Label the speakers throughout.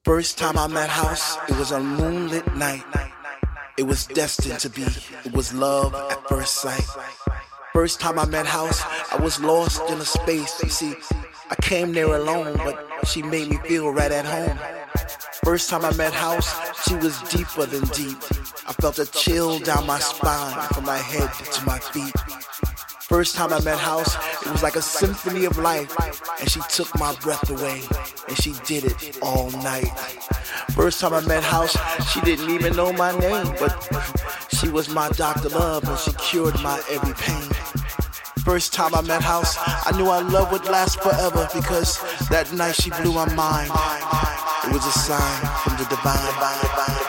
Speaker 1: First time I met House, it was a moonlit night. It was destined to be. It was love at first sight. First time I met House, I was lost in a space. You see, I came there alone, but she made me feel right at home. First time I met House, she was deeper than deep. I felt a chill down my spine, from my head to my feet. First time I met House, it was like a symphony of life, and she took my breath away, and she did it all night. First time I met House, she didn't even know my name, but she was my Dr. Love, and she cured my every pain. First time I met House, I knew our love would last forever, because that night she blew my mind. It was a sign from the divine.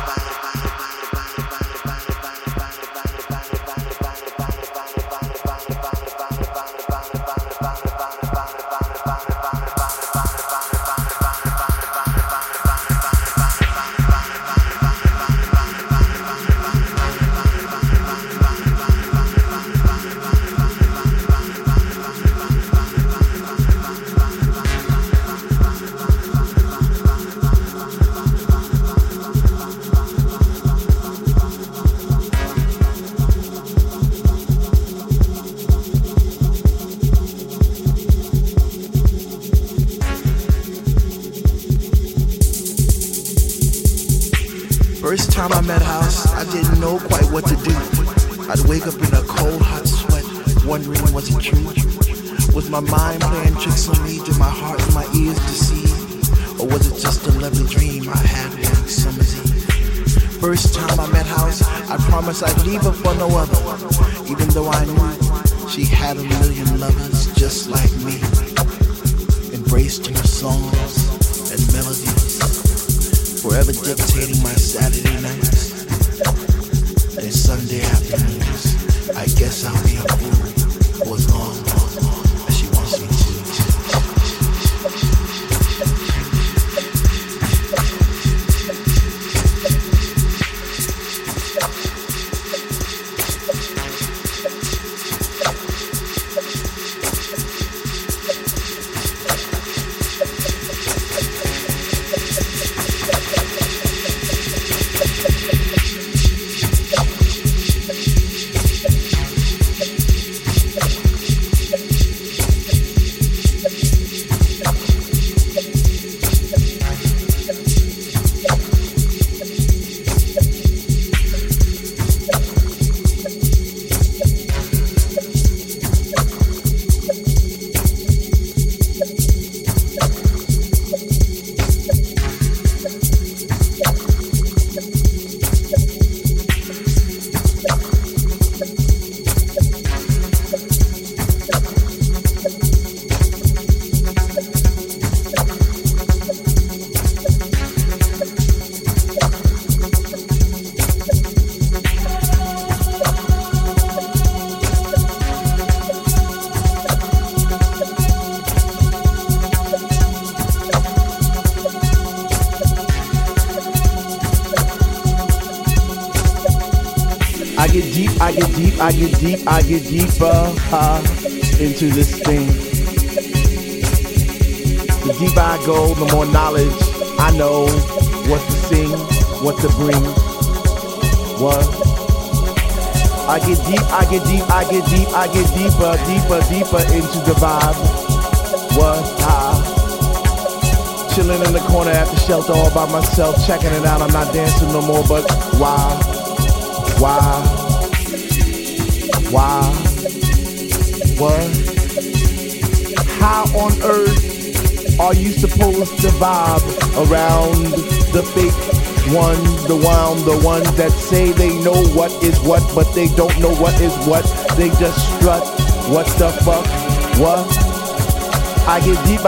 Speaker 1: First time I met House, I didn't know quite what to do. I'd wake up in a cold, hot sweat, wondering was it true? Was my mind playing tricks on me? Did my heart and my ears deceive? Or was it just a lovely dream I had one summer's eve? First time I met House, I promised I'd leave her for no other, even though I knew she had a million lovers just like me, embraced her songs and melodies, forever dictating my Saturday nights and Sunday afternoons. I guess I'll be a fool for as long as she wants me to. I get deeper into this thing. The deeper I go, the more knowledge I know what to sing, what to bring. What? I get deeper into the vibe. What? Chilling in the corner at the shelter all by myself, checking it out. I'm not dancing no more, but why? What? How on earth are you supposed to vibe around the fake ones, the ones that say they know what is what, but they don't know what is what. They just strut. What the fuck? What? I get deeper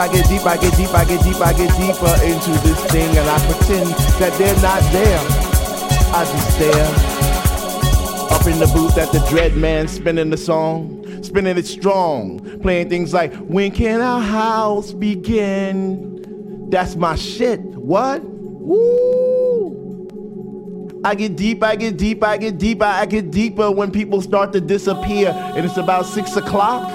Speaker 1: into this thing, and I pretend that they're not there. I just stare. Up in the booth at the Dread Man, spinning the song, spinning it strong, playing things like, when can our house begin? That's my shit. What? Woo! I get deeper when people start to disappear, and it's about 6 o'clock.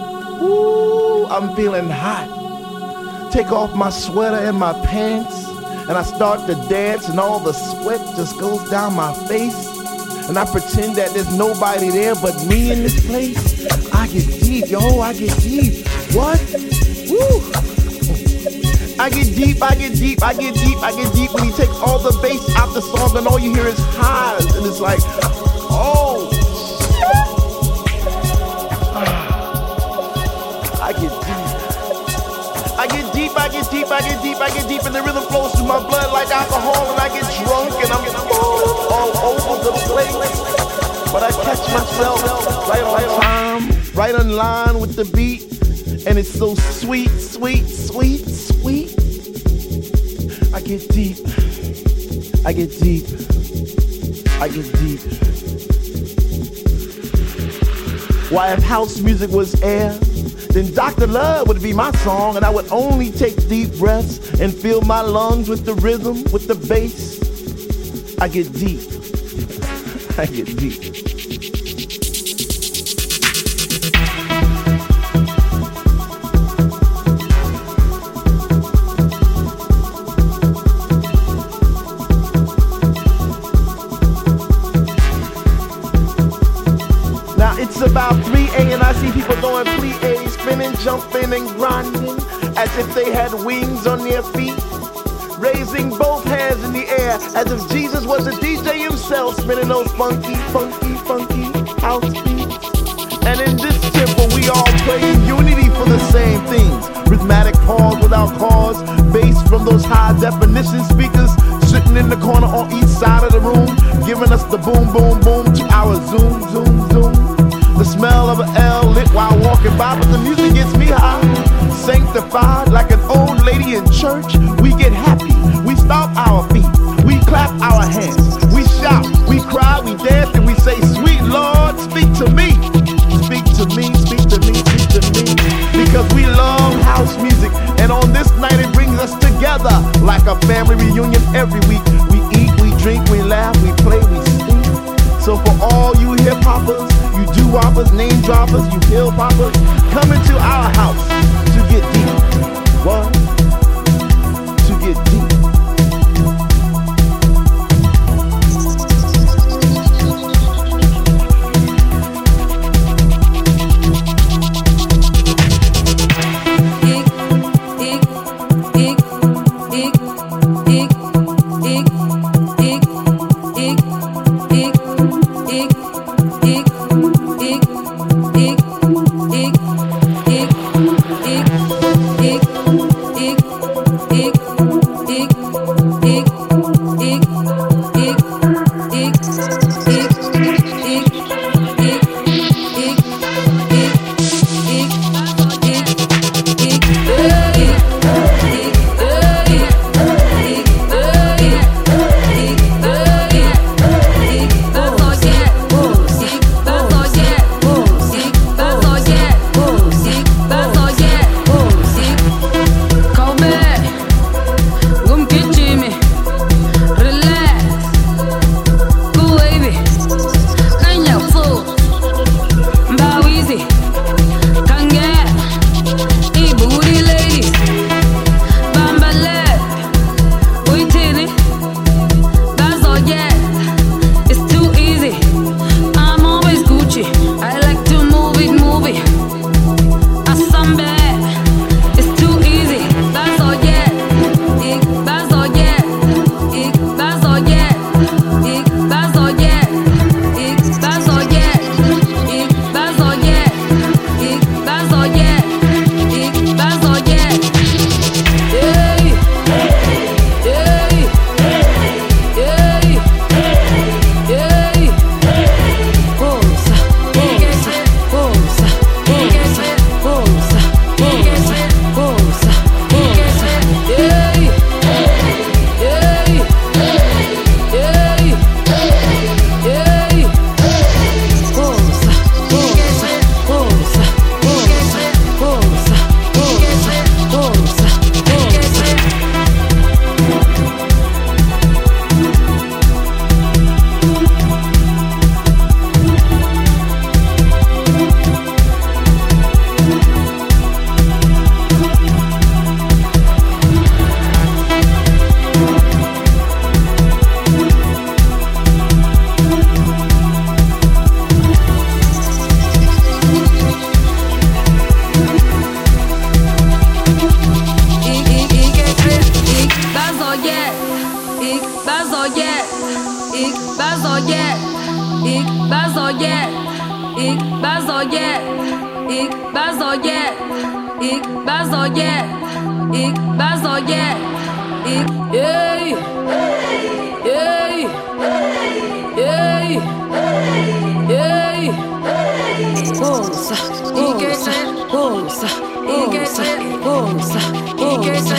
Speaker 1: Woo! I'm feeling hot. Take off my sweater and my pants.
Speaker 2: and I start to dance and all the sweat just goes down my face. And I pretend that there's nobody there but me in this place. I get deep, yo, I get deep. What? Woo! I get deep, I get deep, I get deep, I get deep when he takes all the bass out the song and all you hear is highs. And it's like, oh, shit. I get deep. I get deep, I get deep, I get deep, I get deep, and the rhythm flows through my blood like alcohol, and I get drunk, and I'm all over the place. But I catch myself right on time, right on line with the beat, and it's so sweet, sweet, sweet, sweet. I get deep, I get deep, I get deep. Why, if house music was air, then Dr. Love would be my song, and I would only take deep breaths and fill my lungs with the rhythm, with the bass. I get deep. I get deep. Now it's about 3 a.m. and I see people doing plie, spinning, jumping, and grinding as if they had wings on their feet, raising both hands in the air as if Jesus was a DJ himself, spinning those funky, funky, funky house beats. And in this temple we all pray in unity for the same things. Rhythmic pause without cause, bass from those high definition speakers sitting in the corner on each side of the room, giving us the boom, boom, boom to our zoom, zoom, zoom. The smell of an L lit while walking by, but the music gets me high. Sanctified like an old lady in church, we get happy, we stomp our feet, we clap our hands, we shout, we cry, we dance, and we say, sweet Lord, speak to me. Speak to me, speak to me, speak to me. Because we love house music, and on this night it brings us together like a family reunion every week. We eat, we drink, we laugh, we play, we sing. So for all you hip-hoppers, you doo-woppers, name droppers, you hill-poppers, come into our house to get deep. What? To get deep.
Speaker 3: Ik ik bazoye, ik bazoye, ik bazoye, ik bazoye, ik bazoye, ik bazoye, ik hey, hey, hey, hey, bolsa, bolsa, bolsa, bolsa, bolsa, bolsa,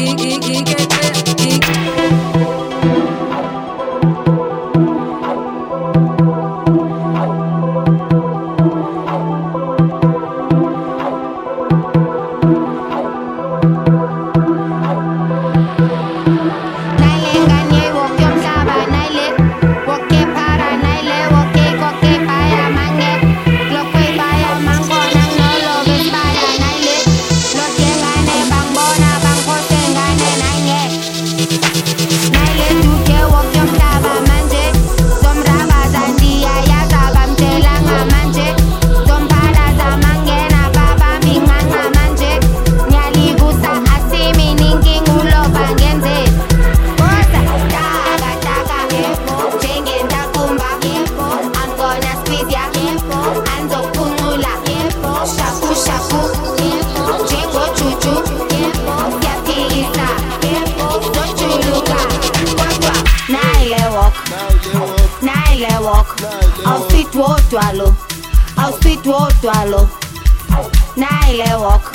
Speaker 3: Twalo, naile walk,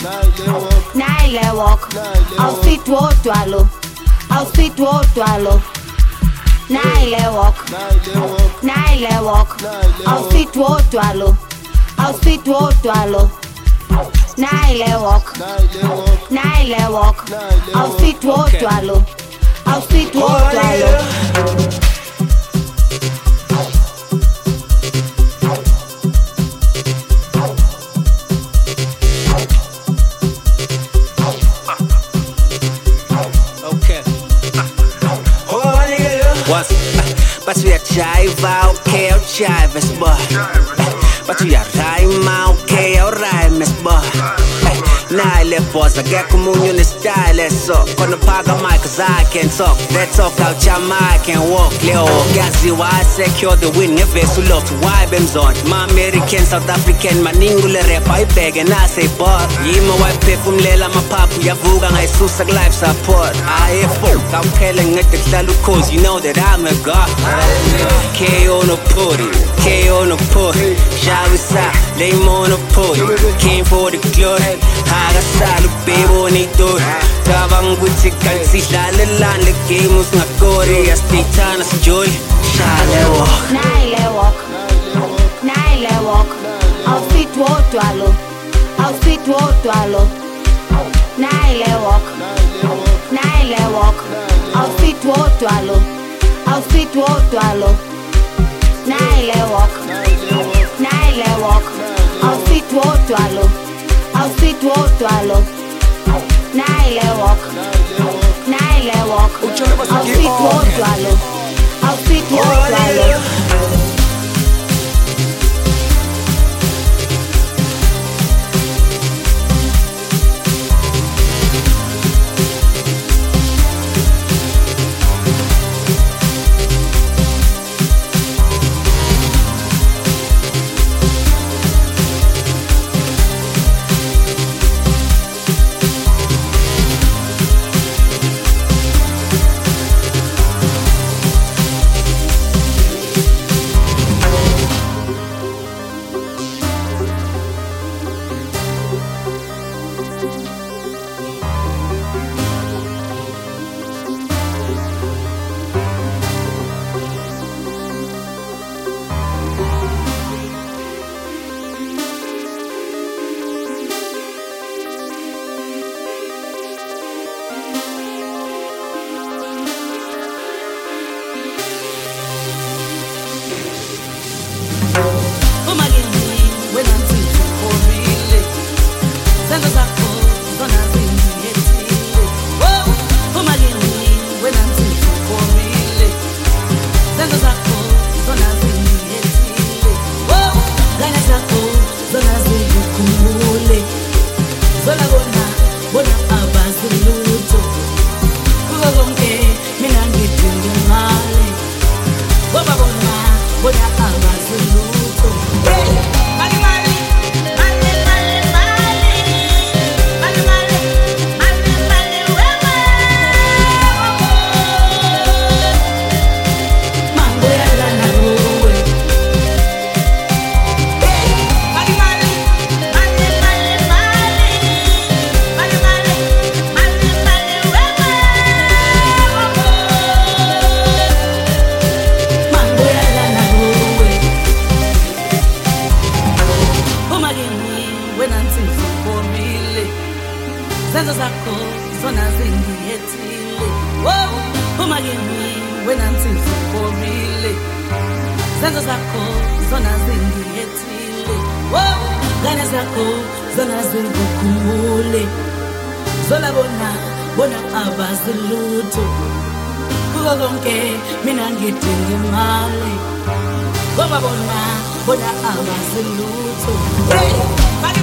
Speaker 3: I'll fit twalo, I'll fit twalo, naile walk, I'll fit twalo, I'll fit twalo, naile walk, I'll fit twalo, I'll fit twalo.
Speaker 4: But we are jive, okay, I'll jive as boy. But we are rhyme, okay, I'll rhyme as boy. Nile boss, I get communion style, so gonna pack a mic cause I can talk. Let's talk out your mic and walk, Leo. Gazi, why secure the win, if it's love to wipe them on. My American, South African, my Ningula rap, I beg and I say, but Yima white pay from Lela, my papa, Yavuga, I susak life support. I have folk, I'm telling it the Cause you know that I'm a god. K on a putty, K on a putty. Shall we say, lay on a putty. Came for the glory. Hagasalo, baby, on it, do it. Tabang with the gansi, Lalalan, the game was not gory. As the Tanas joy, Shale walk.
Speaker 3: Naile walk. I'll fit twalo. I'll fit twalo. Naile walk. I'll fit twalo. I'll fit twalo. Naile walk. I'll fit twalo. I'll fit twalo. Naile walk. I'll fit twalo. I'll fit twalo.
Speaker 5: wena nsifukorile zenzo zakho zona zingiyethile ngane zakho zona zingukhumbule zona bona abazilutho kuko konke mina ngidinga imali ngoba bona abazilutho mali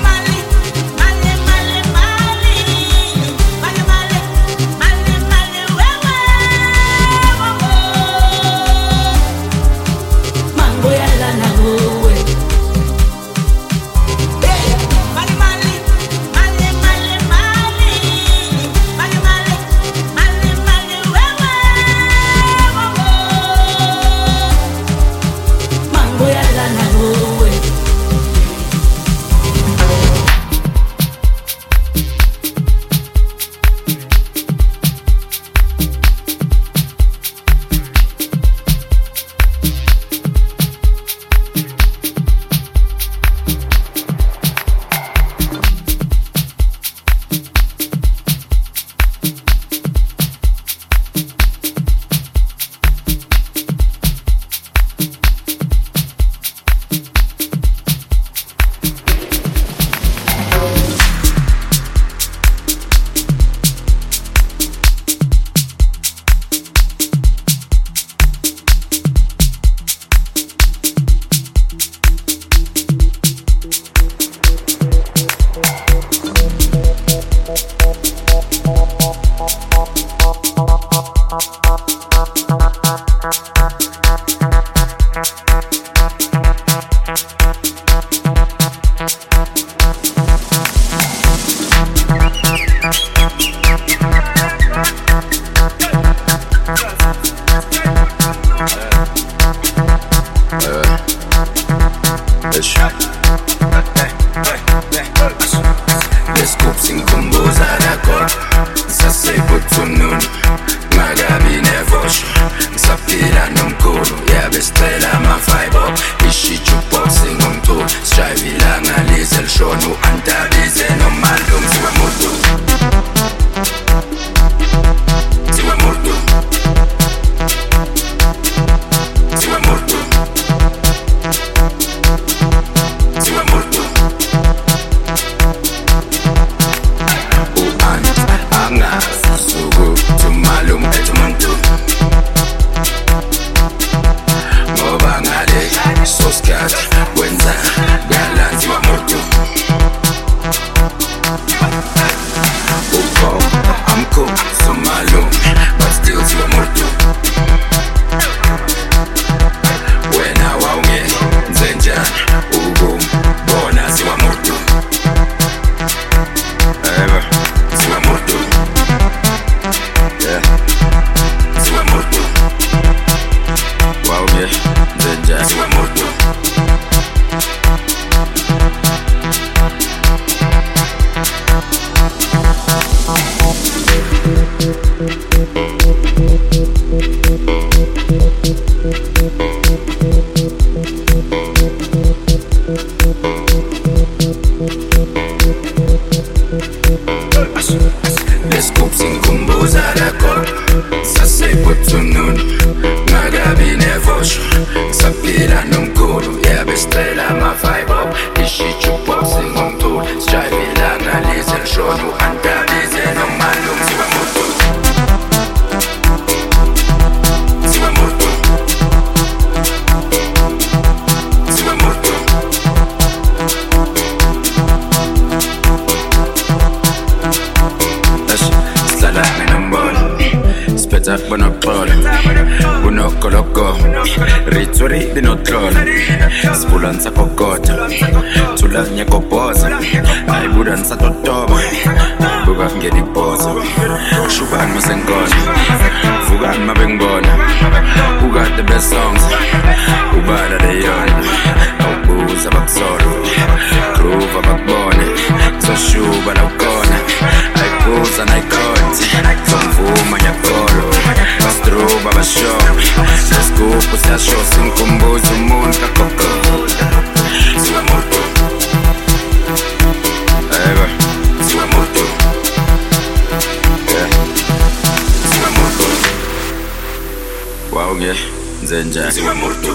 Speaker 6: Wauge Zenja Siwe Murtu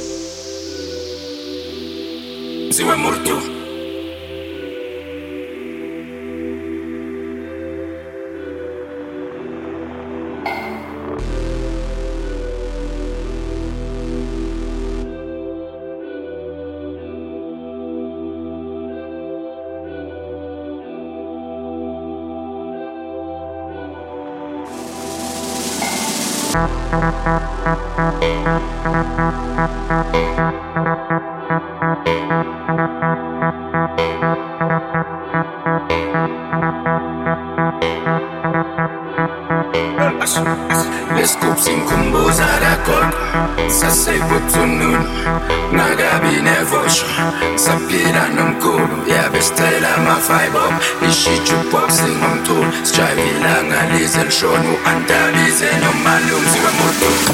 Speaker 6: Siwe Murtu
Speaker 7: Leskup sinkumbuza record Sasekutununu Nagabi nevosho Sapira nomkulu Yabestela ma-fiber Ishijukpop singomtul Strivila ngalize lshonu Antabize nomalum Siwe Murtu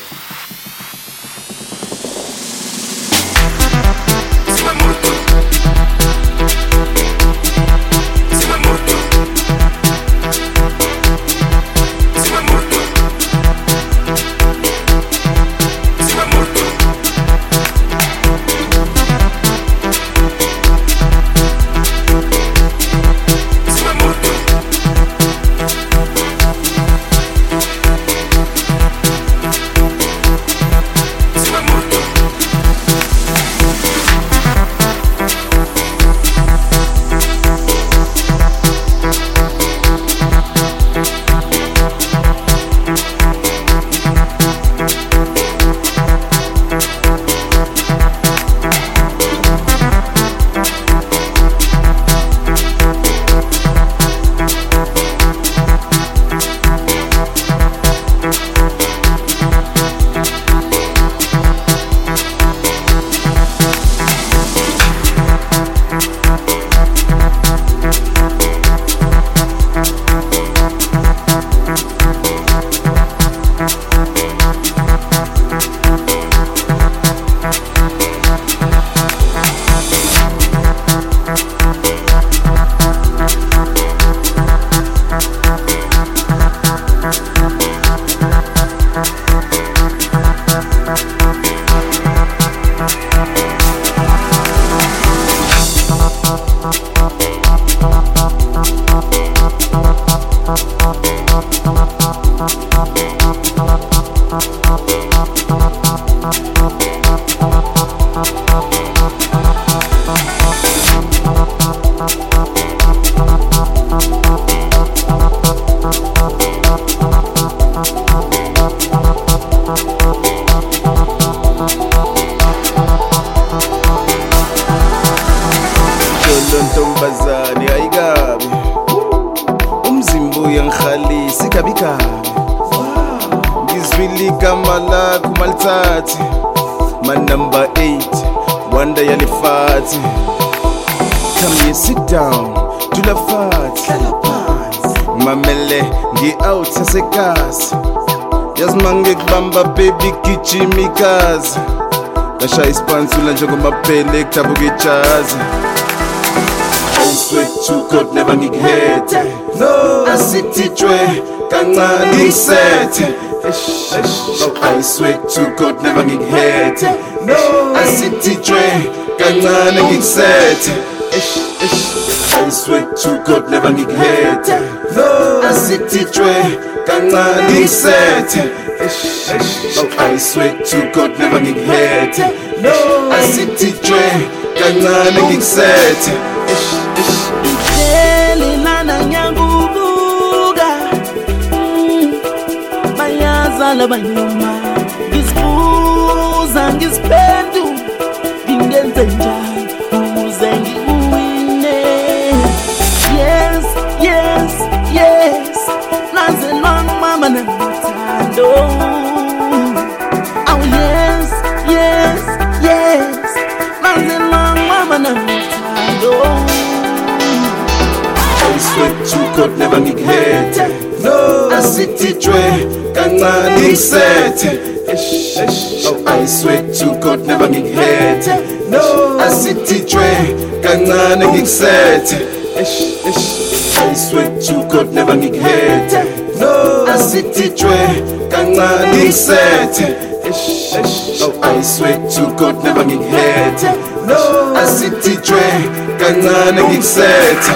Speaker 2: Ntombazane ayikabi umzimba uyangikhalisa ikabikabi ngizwile igama lakho malithathe man number 8 wanda yalifati come here sit down tulafati mamele ngi-out sasekasi yazimange kubamba baby gijimikazi ngashaya isipansula njengomaphele kutabuka ijazi I swear to God never ngikuhethe no asithijwe kancane ngisethe I swear to God never ngikuhethe no asithijwe kancane ngisethe I swear to God never ngikuhethe no asithijwe kancane ngisethe I swear to God never ngikuhethe no asithijwe kancane ngisethe
Speaker 5: Lana nyangubuga bayazala banyuma ngisibuza ngisiphendu ngingenze njani ukuze ngiwine yes yes yes nazelwa mama nathando oh yes yes yes nazelwa mama nathando
Speaker 2: I swear to God never ngikuhethe no asithijwe kancane ngisethe I swear to God never ngikuhethe no asithijwe kancane ngisethe I swear to God never ngikuhethe no
Speaker 8: asithi jwe kancane ngisethe oh I swear to God never ngikuhethe asithi jwe kancane ngikusethe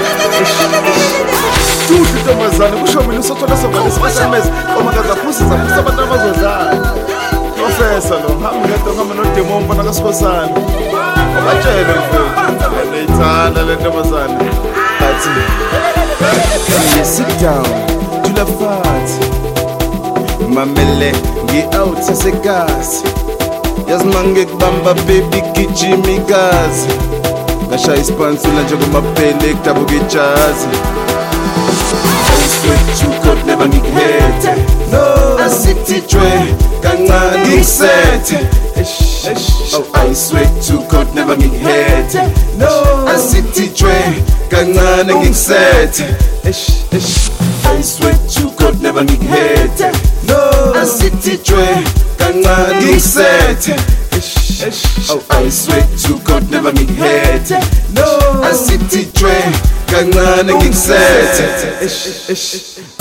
Speaker 2: Tudo ntombazane kusho mina usothola sokwane sibasemeza omakaza phusi zaphusa abantu abazodlala Professor lo hamba ngento ngama nodemo mfana kaSikhosana abatshele mfowethu leyithanda le ntombazane athi sit down to the fat mamele ngi-out sasegasi yazi mangekubamba baby gijima igazi ngashaya isipansula njengomapele kudabuka ijazi
Speaker 8: God never ngikuhethe asithi jwe kancane ngisethe oh I swear to God never ngikuhethe asithi jwe kancane ngisethe I swear to God never ngikuhethe asithi jwe kancane ngisethe oh I swear to God never ngikuhethe asithi jwe kancane ngikusethe